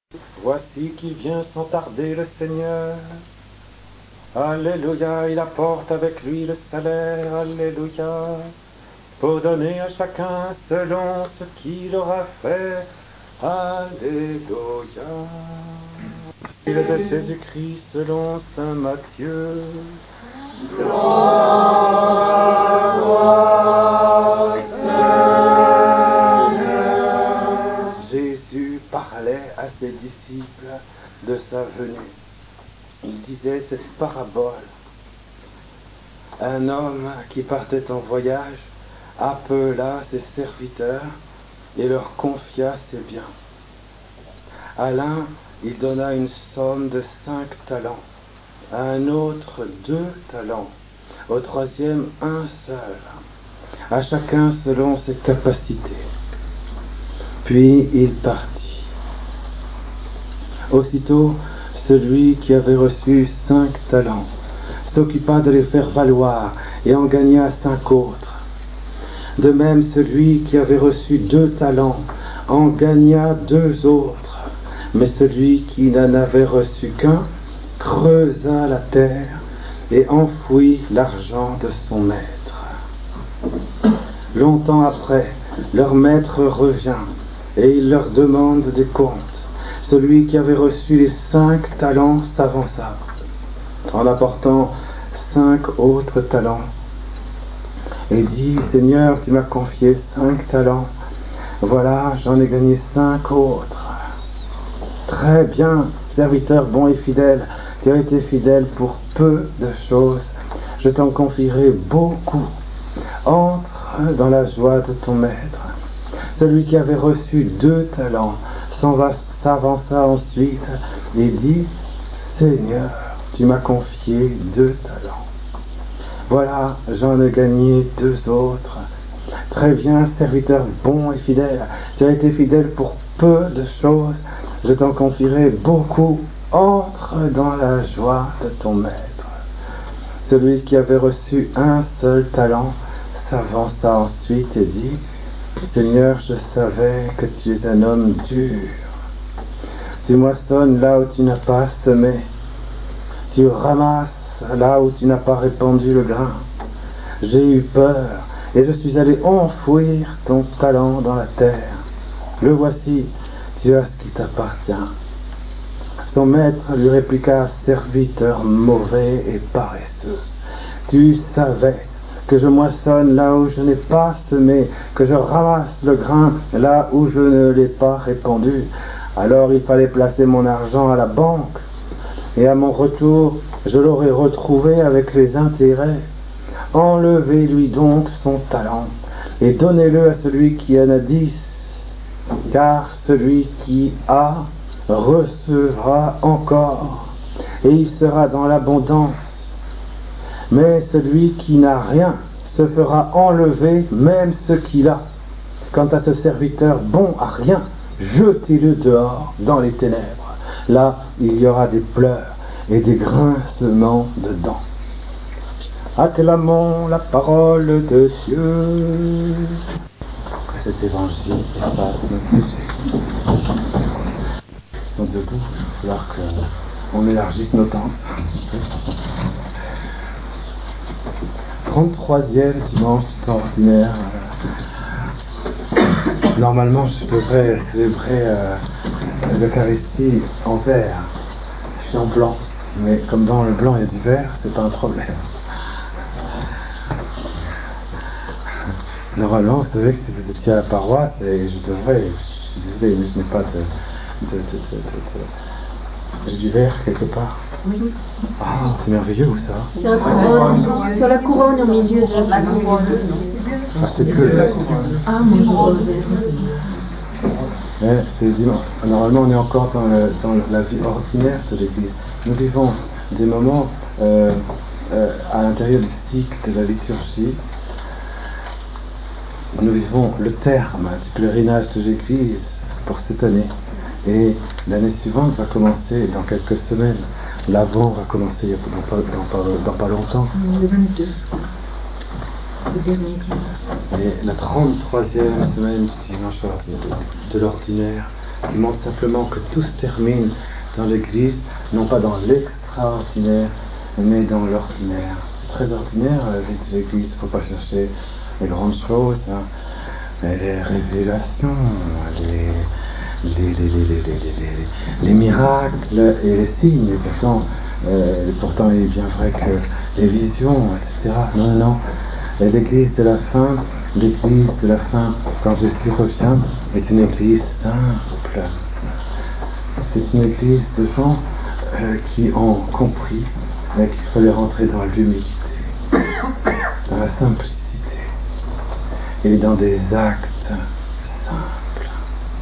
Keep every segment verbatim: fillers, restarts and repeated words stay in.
Voici qui vient sans tarder le Seigneur. Alléluia, il apporte avec lui le salaire. Alléluia, pour donner à chacun selon ce qu'il aura fait. Alléluia. Il est de Jésus-Christ selon saint Matthieu. Gloire, gloire, Seigneur. Jésus parlait à ses disciples de sa venue. Il disait cette parabole. Un homme qui partait en voyage appela ses serviteurs et leur confia ses biens. À l'un, il donna une somme de cinq talents, à un autre deux talents, au troisième un seul, à chacun selon ses capacités. Puis il partit. Aussitôt, celui qui avait reçu cinq talents s'occupa de les faire valoir et en gagna cinq autres. De même, celui qui avait reçu deux talents en gagna deux autres. Mais celui qui n'en avait reçu qu'un creusa la terre et enfouit l'argent de son maître. Longtemps après, leur maître revient et il leur demande des comptes. Celui qui avait reçu les cinq talents s'avança en apportant cinq autres talents et dit: Seigneur, tu m'as confié cinq talents, voilà, j'en ai gagné cinq autres. Très bien, serviteur bon et fidèle, tu as été fidèle pour peu de choses, je t'en confierai beaucoup. Entre dans la joie de ton maître. Celui qui avait reçu deux talents s'avança ensuite et dit: Seigneur, tu m'as confié deux talents. Voilà, j'en ai gagné deux autres. Très bien, serviteur bon et fidèle, tu as été fidèle pour peu de choses, je t'en confierai beaucoup. Entre dans la joie de ton maître. Celui qui avait reçu un seul talent s'avança ensuite et dit: Seigneur, je savais que tu es un homme dur. Tu moissonnes là où tu n'as pas semé. Tu ramasses là où tu n'as pas répandu le grain. J'ai eu peur et je suis allé enfouir ton talent dans la terre. Le voici, tu as ce qui t'appartient. Son maître lui répliqua: Serviteur mauvais et paresseux, tu savais que je moissonne là où je n'ai pas semé, que je ramasse le grain là où je ne l'ai pas répandu. Alors il fallait placer mon argent à la banque, et à mon retour, je l'aurais retrouvé avec les intérêts. Enlevez-lui donc son talent, et donnez-le à celui qui en a dix, car celui qui a recevra encore, et il sera dans l'abondance. Mais celui qui n'a rien se fera enlever même ce qu'il a. Quant à ce serviteur bon à rien, jetez-le dehors dans les ténèbres. Là, il y aura des pleurs et des grincements de dents. Acclamons la parole de Dieu. Que cet évangile efface nos péchés. Ils sont debout, il va falloir qu'on élargisse nos tentes un petit peu. trente-troisième dimanche du temps ordinaire. Normalement, je devrais célébrer euh, l'Eucharistie en vert. Je suis en blanc, mais comme dans le blanc il y a du vert, c'est pas un problème. Normalement, vous savez que si vous étiez à la paroisse, et je devrais, je suis désolé, mais je n'ai pas de, de, de, de, de, de j'ai du vert quelque part. Oui. Ah, c'est merveilleux où ça? Sur la couronne, sur la couronne au milieu de la couronne. Ah, c'est bleu. Ah, oui. Mais c'est dimanche. Normalement, on est encore dans, le, dans la vie ordinaire de l'Église. Nous vivons des moments euh, euh, à l'intérieur du cycle de la liturgie. Nous vivons le terme du pèlerinage de l'Église pour cette année. Et l'année suivante va commencer dans quelques semaines. L'Avent va commencer dans pas, dans pas, dans pas longtemps. Le vingt-deux. Le dernier dimanche. Et la trente-troisième semaine du dimanche de l'ordinaire qui montre simplement que tout se termine dans l'Église, non pas dans l'extraordinaire, mais dans l'ordinaire. C'est très ordinaire, la vie de l'Église, il ne faut pas chercher les grandes choses, hein. Les révélations, les, les, les, les, les, les, les miracles et les signes, pourtant, euh, pourtant il est bien vrai que les visions, et cetera. Non, non, et l'Église de la fin, l'Église de la fin, quand Jésus revient, est une Église simple. C'est une Église de gens euh, qui ont compris euh, qu'il fallait rentrer dans l'humilité, dans la simplicité et dans des actes simples.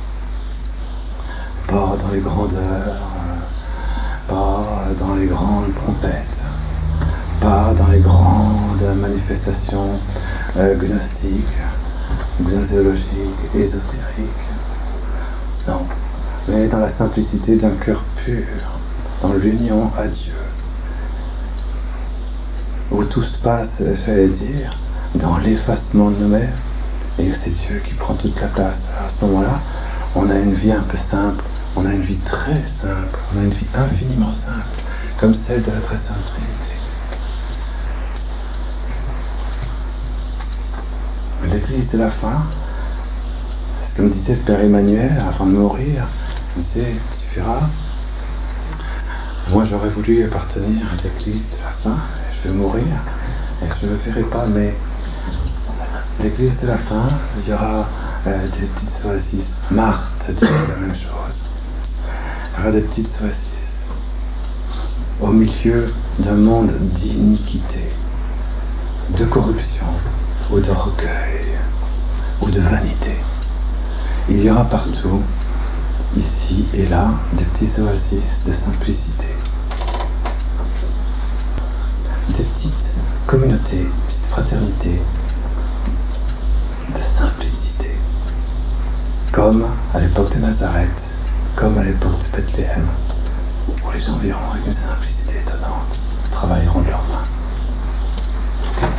Pas dans les grandeurs, pas dans les grandes trompettes, pas dans les grandes manifestations euh, gnostiques, gnoséologiques, ésotériques. Non, mais dans la simplicité d'un cœur pur, dans l'union à Dieu, où tout se passe, j'allais dire, dans l'effacement de nous-mêmes, et c'est Dieu qui prend toute la place. À ce moment-là, on a une vie un peu simple, on a une vie très simple, on a une vie infiniment simple, comme celle de la très sainte Trinité. L'Église de la fin, c'est comme disait le Père Emmanuel avant de mourir, il disait, tu verras, moi j'aurais voulu appartenir à l'Église de la fin, je vais mourir, et je ne le verrai pas, mais l'Église de la fin, il y aura euh, des petites oasis. Marthe dit la même chose. Il y aura des petites oasis au milieu d'un monde d'iniquité, de corruption, ou d'orgueil, ou de vanité. Il y aura partout, ici et là, des petits oasis de simplicité. Des petites communautés, petites fraternités, de simplicité, comme à l'époque de Nazareth, comme à l'époque de Bethléem, où les gens verront avec une simplicité étonnante, travailleront de leurs mains.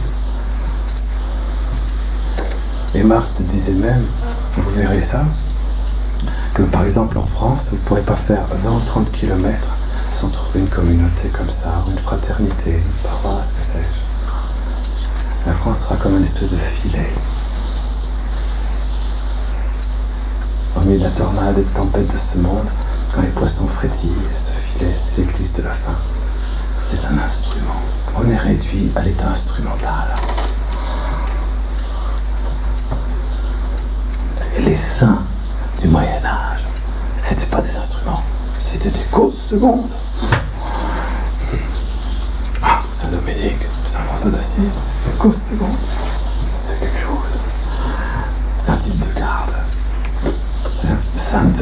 Et Marthe disait même, vous verrez ça, que par exemple en France, vous ne pourrez pas faire vingt ou trente kilomètres sans trouver une communauté comme ça, ou une fraternité, une paroisse, que sais-je. La France sera comme une espèce de filet. Au milieu de la tornade et de tempête de ce monde, quand les poissons frétillent, ce filet, c'est l'Église de la fin. C'est un instrument. On est réduit à l'état instrumental. Et les saints du Moyen-Âge, c'était pas des instruments, c'était des causes secondes. Ah, Saint Dominique, Saint François d'Assise, des causes secondes, c'est quelque chose. Saint Hildegarde, Sainte,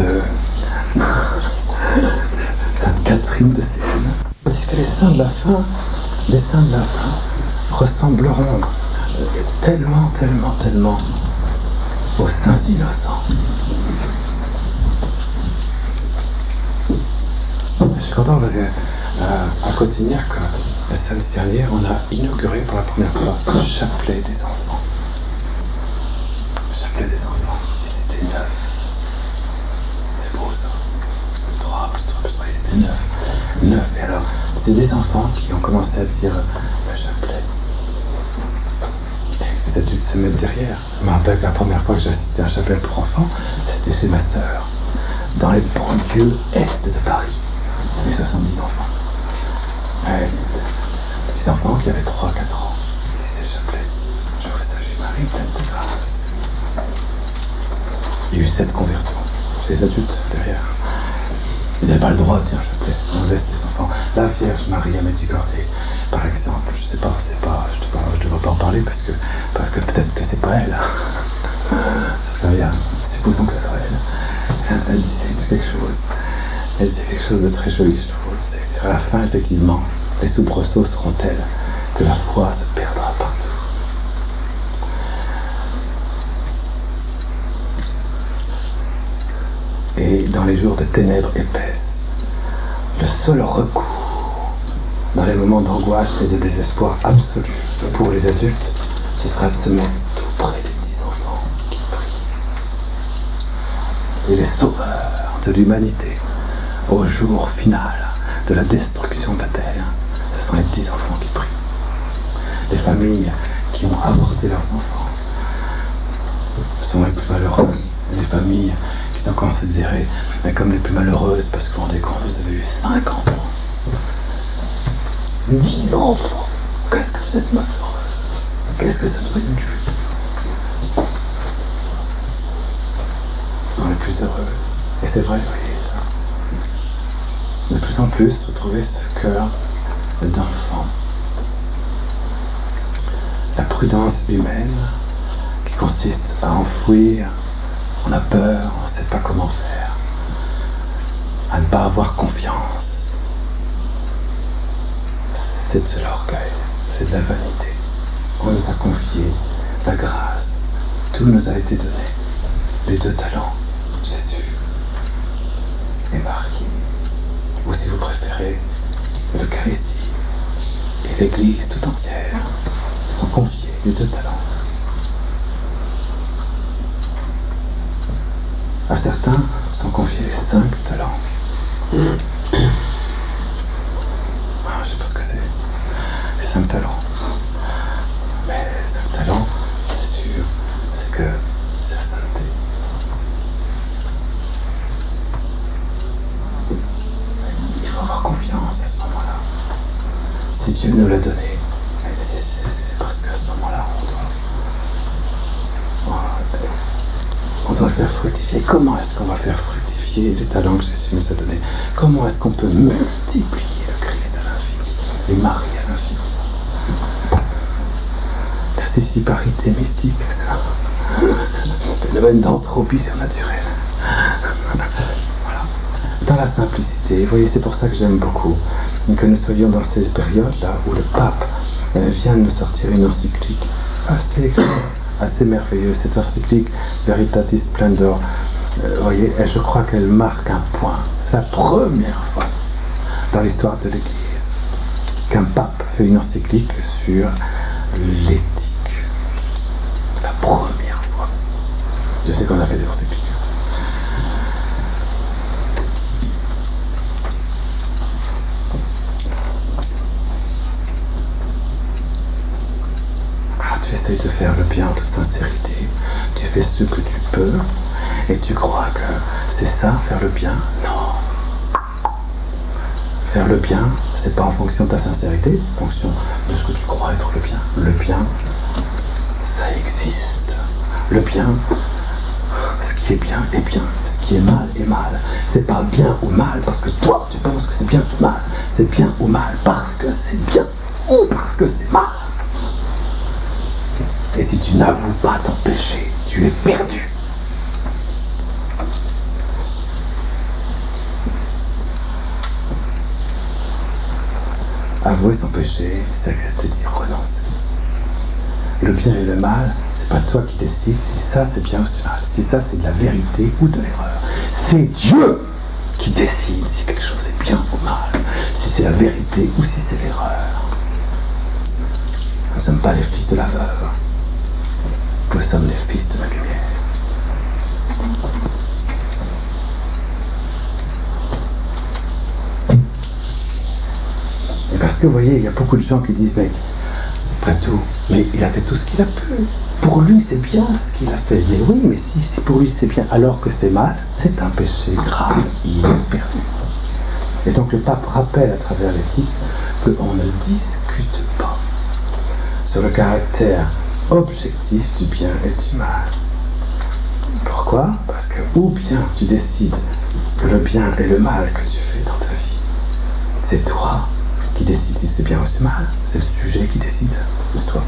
Sainte Catherine de Sienne. Parce que les saints de la fin, les saints de la fin ressembleront tellement, tellement, tellement aux saints innocents. Je suis content parce que euh, à Cotignac, la samedi dernier, on a inauguré pour la première fois le chapelet des enfants. Le chapelet des enfants. Et c'était neuf. C'est beau ça. trois plus trois plus trois, c'était neuf. neuf. Et alors, c'était des enfants qui ont commencé à dire le chapelet. Et les adultes se mettent derrière. Je me rappelle que la première fois que j'ai assisté à un chapelet pour enfants, c'était chez ma sœur, dans les banlieues est de Paris. Les soixante-dix enfants. Ouais. Des enfants qui avaient trois à quatre ans. C'était le chapelet. Je vous salue Marie, pleine de grâce. Il y a eu sept conversions chez les adultes derrière. Ils n'avaient pas le droit de dire chapelet. On laisse les enfants. La Vierge Marie à Medjugorje, par exemple, je sais pas, c'est pas, je ne devrais pas en parler parce que, parce que peut-être que c'est pas elle. Rien. Supposons que ce soit elle. Elle disait quelque chose. Elle disait quelque chose de très joli, je trouve. C'est que sur la fin, effectivement, les soubresauts seront tels que la foi se perdra partout. Et dans les jours de ténèbres épaisses, le seul recours dans les moments d'angoisse et de désespoir absolu pour les adultes, ce sera de se mettre tout près des petits enfants qui prient. Il est sauveur de l'humanité au jour final de la destruction de la terre. Ce sont les petits enfants qui prient. Les familles qui ont avorté leurs enfants sont les plus malheureuses. Les familles qui sont considérées comme les plus malheureuses parce que vous vous rendez compte, vous avez eu cinq enfants, dix enfants. Qu'est-ce que vous êtes malheureux? Qu'est-ce que ça doit être dur? Sont les plus heureuses. Et c'est vrai, vous voyez ça. De plus en plus, retrouver ce cœur d'enfant. La prudence humaine qui consiste à enfouir, on a peur, on ne sait pas comment faire, à ne pas avoir confiance. C'est de l'orgueil, c'est de la vanité. On nous a confié la grâce, tout nous a été donné. Les deux talents, Jésus et Marie, ou si vous préférez, l'Eucharistie et l'Église tout entière sont confiés les deux talents. À certains sont confiés les cinq talents. Ah, je sais pas ce que c'est, les cinq talents. Mais les cinq talents, c'est sûr, c'est que c'est la sainteté. Il faut avoir confiance à ce moment-là. Si Dieu nous l'a donné, c'est parce qu'à ce moment-là, on doit, on doit le faire fructifier. Comment est-ce qu'on va faire fructifier les talents que Jésus nous a donnés? Comment est-ce qu'on peut multiplier le Christ à l'infini et Marie à l'infini? La sessiparité mystique, le phénomène d'entropie surnaturelle. Voilà. Dans la simplicité, vous voyez, c'est pour ça que j'aime beaucoup que nous soyons dans cette période-là où le pape vient de nous sortir une encyclique assez, assez merveilleuse. Cette encyclique Veritatis Splendor, euh, vous voyez, je crois qu'elle marque un point. C'est la première fois dans l'histoire de l'Église qu'un pape fait une encyclique sur l'éthique. La première fois. Je sais qu'on a fait des encycliques. Ah, tu essayes de faire le bien en toute sincérité. Tu fais ce que tu peux et tu crois que c'est ça, faire le bien? Non. Faire le bien, c'est pas en fonction de ta sincérité, en fonction de ce que tu crois être le bien. Le bien, ça existe. Le bien, ce qui est bien est bien, ce qui est mal est mal. C'est pas bien ou mal parce que toi tu penses que c'est bien ou mal. C'est bien ou mal parce que c'est bien ou parce que c'est mal. Et si tu n'avoues pas ton péché, tu es perdu. Avouer son péché, c'est accepter d'y renoncer. Le bien et le mal, c'est pas toi qui décides si ça c'est bien ou c'est mal, si ça c'est de la vérité ou de l'erreur. C'est Dieu qui décide si quelque chose est bien ou mal, si c'est la vérité ou si c'est l'erreur. Nous ne sommes pas les fils de la veuve, nous sommes les fils de la lumière. Et parce que vous voyez, il y a beaucoup de gens qui disent, mais après tout, mais il a fait tout ce qu'il a pu. Pour lui, c'est bien ce qu'il a fait. Mais oui, mais si, si pour lui c'est bien, alors que c'est mal, c'est un péché grave. Il est perdu. Et donc le pape rappelle à travers l'éthique qu'on ne discute pas sur le caractère objectif du bien et du mal. Pourquoi? Parce que ou bien tu décides que le bien et le mal que tu fais dans ta vie, c'est toi qui décide si c'est bien ou c'est mal, c'est le sujet qui décide de toi.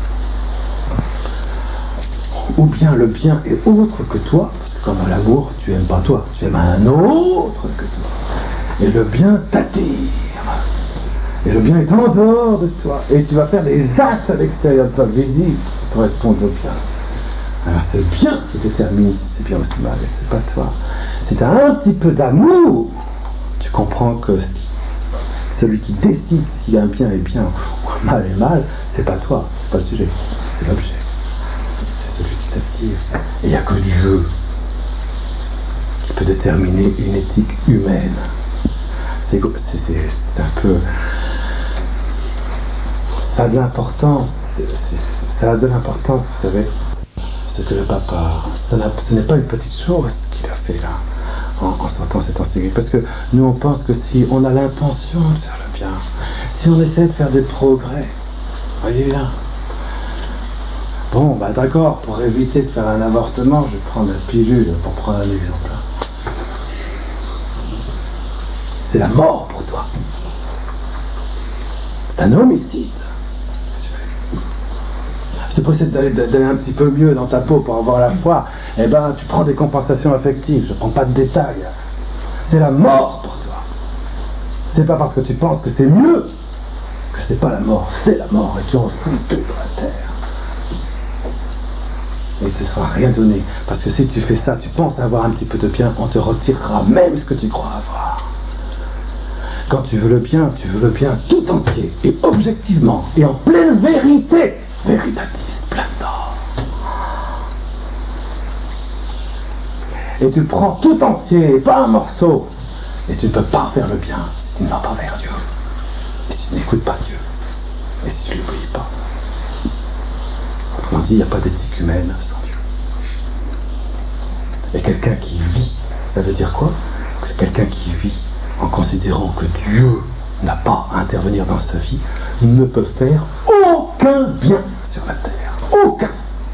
Ou bien le bien est autre que toi, parce que comme dans l'amour, tu n'aimes pas toi, tu aimes un autre que toi. Et le bien t'attire. Et le bien est en dehors de toi. Et tu vas faire des actes à l'extérieur de toi, visibles, qui correspondent au bien. Alors c'est le bien qui détermine si c'est bien ou c'est mal, et c'est pas toi. Si tu as un petit peu d'amour, tu comprends que celui qui décide si un bien est bien ou un mal est mal, c'est pas toi, c'est pas le sujet, c'est l'objet. C'est celui qui t'attire. Et il n'y a que Dieu qui qui peut déterminer une éthique humaine. C'est, c'est, c'est, c'est un peu... Ça a de l'importance, c'est, c'est, ça a de l'importance, vous savez, ce que le papa... Ça n'a, ce n'est pas une petite chose qu'il a fait là, en, en sortant cet encyclique. Parce que nous, on pense que si on a l'intention de faire le bien, si on essaie de faire des progrès, voyez bien. Bon, bah d'accord, pour éviter de faire un avortement, je vais prendre la pilule, pour prendre un exemple. C'est la mort pour toi. C'est un homicide. C'est possible d'aller, d'aller un petit peu mieux dans ta peau pour avoir la foi. Eh ben, tu prends des compensations affectives. Je ne prends pas de détails. C'est la mort pour toi. C'est pas parce que tu penses que c'est mieux que c'est pas la mort. C'est la mort et tu en fous tout dans la terre. Et il ne te sera rien donné. Parce que si tu fais ça, tu penses avoir un petit peu de bien, on te retirera même ce que tu crois avoir. Quand tu veux le bien, tu veux le bien tout entier et objectivement et en pleine vérité. Veritatis splendor. Et tu prends tout entier, pas un morceau. Et tu ne peux pas faire le bien si tu ne vas pas vers Dieu. Et si tu n'écoutes pas Dieu. Et si tu ne l'oublies pas. Autrement dit, il n'y a pas d'éthique humaine sans Dieu. Et quelqu'un qui vit, ça veut dire quoi? C'est quelqu'un qui vit en considérant que Dieu n'a pas à intervenir dans sa vie, ne peut faire aucun bien sur la terre. Aucun.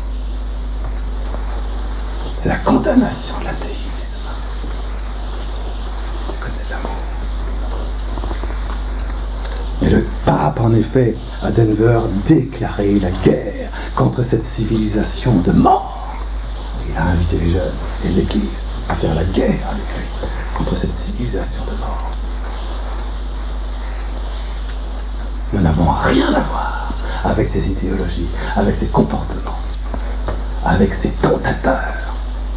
C'est la condamnation de l'athéisme. Du côté de l'amour. Et le pape, en effet, à Denver, déclarait la guerre contre cette civilisation de mort. Il a invité les jeunes et l'Église à faire la guerre avec lui contre cette civilisation de mort. Nous n'avons rien à voir avec ces idéologies, avec ces comportements, avec ces tentateurs,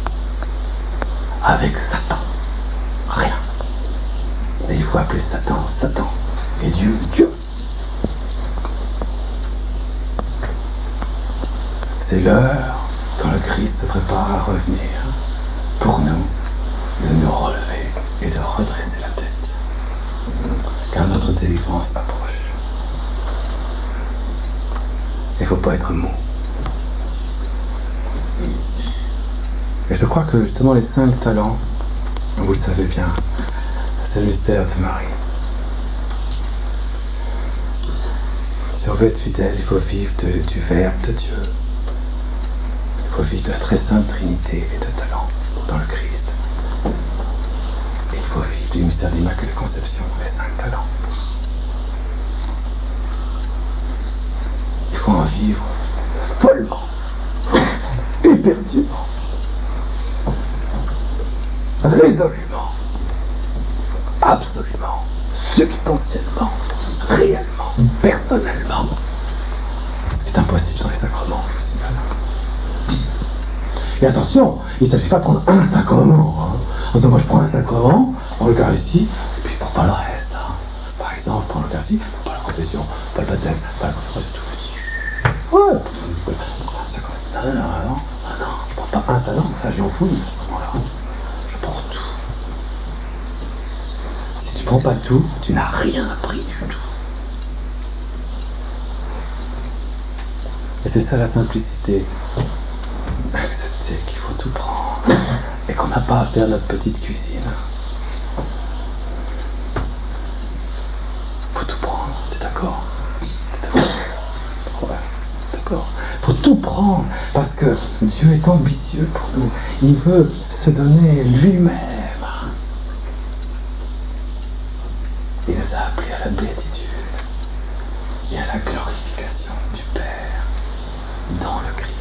avec Satan. Rien. Et il faut appeler Satan, Satan. Et Dieu, Dieu. C'est l'heure, quand le Christ se prépare à revenir, pour nous, de nous relever et de redresser la tête. Car notre délivrance approche. Il ne faut pas être mou. Et je crois que justement les cinq talents, vous le savez bien, c'est le mystère de Marie. Si on veut être fidèle, il faut vivre de, du Verbe de Dieu. Il faut vivre de la très sainte Trinité et de talent dans le Christ. Et il faut vivre du mystère de l'Immaculée Conception, les cinq talents. Il faut en vivre follement, éperdument, résolument, absolument, substantiellement, réellement, personnellement. Ce qui est impossible sans les sacrements. Et attention, il ne s'agit pas de prendre un sacrement. Hein. En disant, moi je prends un sacrement, en l'Eucharistie, et puis pour pas le reste. Hein. Par exemple, pour l'Eucharistie, pas la confession, pas le baptême, pas la confession, c'est tout. Ouais. Non, non, non, non, non, je prends pas un talent, ça j'en fous, à ce moment-là. Je prends tout. Si tu prends pas tout, tu n'as rien appris du tout. Et c'est ça la simplicité. Accepter qu'il faut tout prendre et qu'on n'a pas à faire notre petite cuisine. Faut tout prendre, t'es d'accord? T'es d'accord? Ouais. D'accord. Il faut tout prendre parce que Dieu est ambitieux pour nous. Il veut se donner lui-même. Il nous a appelés à la béatitude et à la glorification du Père dans le Christ.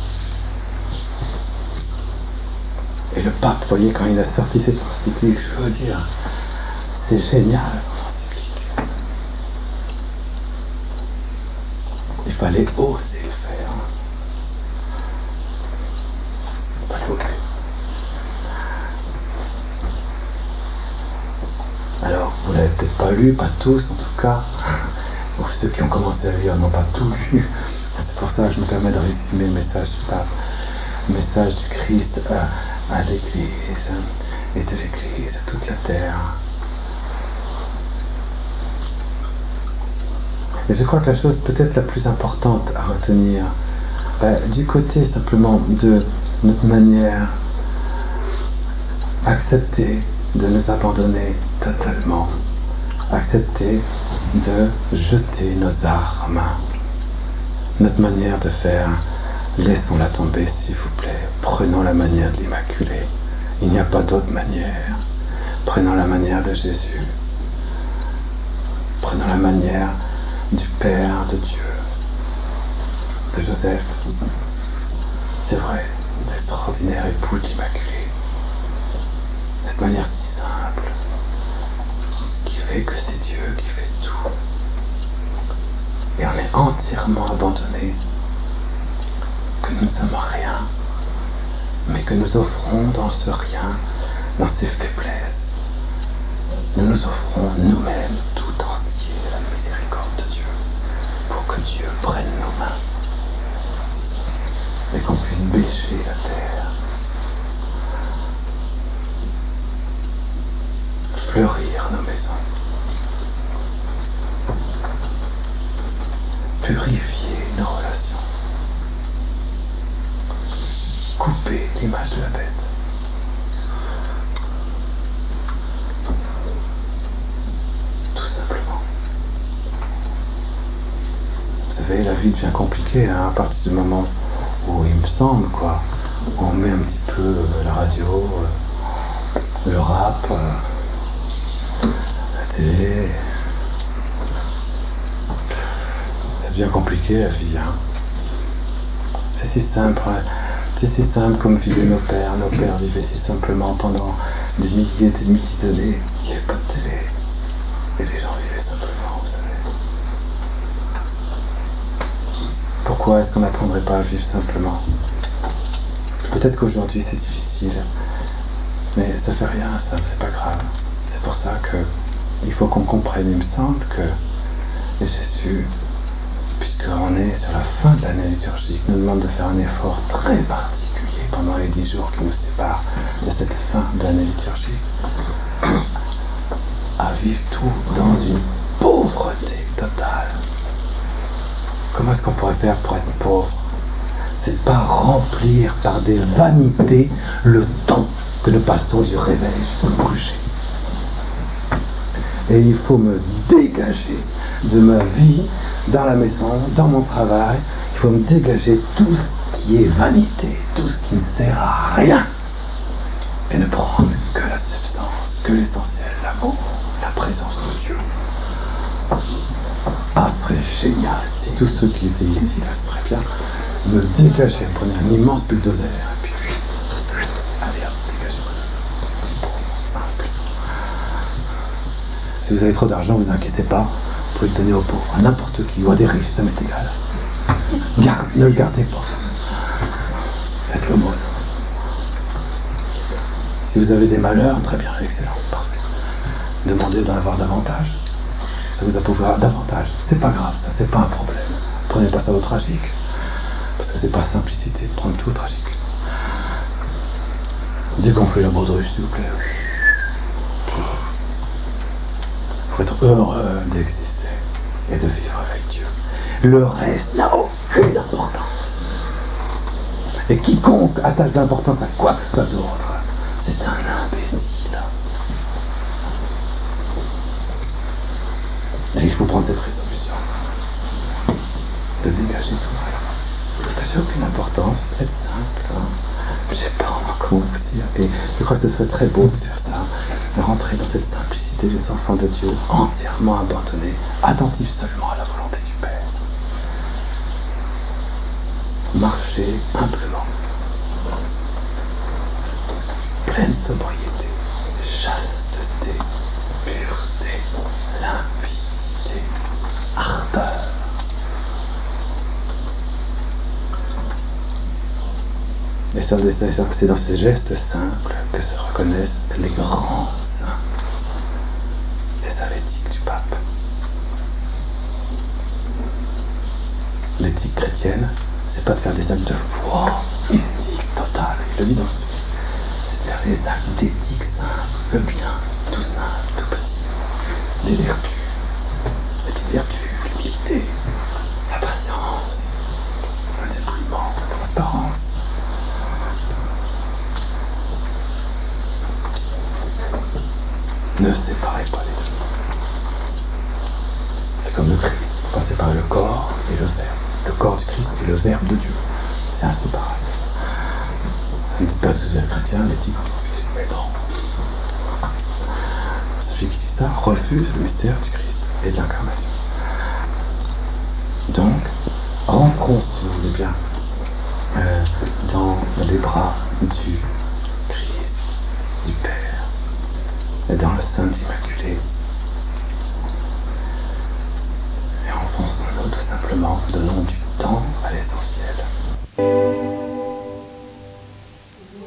Et le pape, vous voyez, quand il a sorti cette encyclique, je veux dire, c'est génial son encyclique. Il fallait oser le faire. Il fallait oser. Alors, vous l'avez peut-être pas lu, pas tous en tout cas, ou ceux qui ont commencé à lire n'ont pas tout lu. C'est pour ça que je me permets de résumer le message du pape, le message du Christ à, à l'Église. et de l'Église, de toute la terre. Et je crois que la chose peut-être la plus importante à retenir, euh, du côté simplement de notre manière, accepter de nous abandonner totalement, accepter de jeter nos armes, notre manière de faire, laissons-la tomber s'il vous plaît, prenons la manière de l'Immaculée, il n'y a pas d'autre manière, prenons la manière de Jésus, prenons la manière du Père de Dieu, de Joseph, c'est vrai, l'extraordinaire époux de l'Immaculée, cette manière si simple, qui fait que c'est Dieu qui fait tout, et on est entièrement abandonné, que nous ne sommes rien, mais que nous offrons dans ce rien, dans ces faiblesses, nous nous offrons nous-mêmes tout entier à la miséricorde de Dieu, pour que Dieu prenne nos mains et qu'on puisse bêcher la terre, fleurir nos maisons, purifier nos relations, couper l'image de la bête. Tout simplement. Vous savez, la vie devient compliquée hein, à partir du moment où il me semble, quoi, on met un petit peu euh, la radio, euh, le rap, euh, la télé. Ça devient compliqué la vie, hein. C'est si simple, hein. C'est si simple comme vivaient nos pères. Nos pères vivaient si simplement pendant des milliers et des milliers d'années. Il n'y avait pas de télé. Et les gens vivaient simplement, vous savez. Pourquoi est-ce qu'on n'apprendrait pas à vivre simplement? Peut-être qu'aujourd'hui c'est difficile, mais ça fait rien, ça, c'est pas grave. C'est pour ça que il faut qu'on comprenne. Il me semble que Jésus, puisqu'on est sur la fin de l'année liturgique, nous demande de faire un effort très particulier pendant les dix jours qui nous séparent de cette fin de l'année liturgique, à vivre tout dans une pauvreté totale. Comment est-ce qu'on pourrait faire pour être pauvre? C'est de pas remplir par des vanités le temps que nous passons du réveil jusqu'au coucher. Et il faut me dégager de ma vie dans la maison, dans mon travail. Il faut me dégager tout ce qui est vanité, tout ce qui ne sert à rien, et ne prendre que la substance, que l'essentiel, l'amour, la présence de Dieu. Ah, ce serait génial si tous ceux qui étaient ici, là, ce serait bien, me dégager, prenez un immense bulldozer, et puis, allez hop, dégagez-moi. Si vous avez trop d'argent, vous inquiétez pas, vous pouvez le donner aux pauvres, à n'importe qui, ou à des riches, ça m'est égal. Garde, ne le gardez pas. Faites l'aumône. Si vous avez des malheurs, très bien, excellent, parfait. Demandez d'en avoir davantage. Ça vous approuvera davantage. C'est pas grave, ça, c'est pas un problème. Prenez pas ça au tragique. Parce que c'est pas simplicité de prendre tout au tragique. Dégonflez la baudruche, s'il vous plaît. Il faut être heureux d'exister et de vivre avec Dieu. Le reste n'a aucune importance. Et quiconque attache d'importance à quoi que ce soit d'autre, c'est un imbécile. Et il faut prendre cette résolution de dégager tout. J'ai aucune importance, être simple. Hein. Je ne sais pas comment vous dire. Et je crois que ce serait très beau de faire ça, de rentrer dans cette simplicité des enfants de Dieu, entièrement abandonnés, attentifs seulement à la volonté du Père. Marcher humblement, pleine sobriété, chasteté, pureté, limpidité, ardeur. Et ça, c'est dans ces gestes simples que se reconnaissent les grands saints. C'est ça l'éthique du pape. L'éthique chrétienne, c'est pas de faire des actes de foi mystique total. Il le dit dans ce c'est de faire faire les actes d'éthique simples, le bien, tout simple, tout petit, les vertus, les petites vertus, l'humilité, la patience, le dépouillement, la transparence. Ne séparez pas les deux. C'est comme le Christ, il ne faut pas séparer le corps et le verbe. Le corps du Christ et le verbe de Dieu. C'est inséparable. Ne dites pas que vous êtes chrétien, l'éthique, mais non. Celui qui dit ça refuse le mystère du Christ et de l'incarnation. Donc, rentrons, si vous voulez bien, euh, dans les bras du Christ, du Père, et dans le sein d'Immaculée.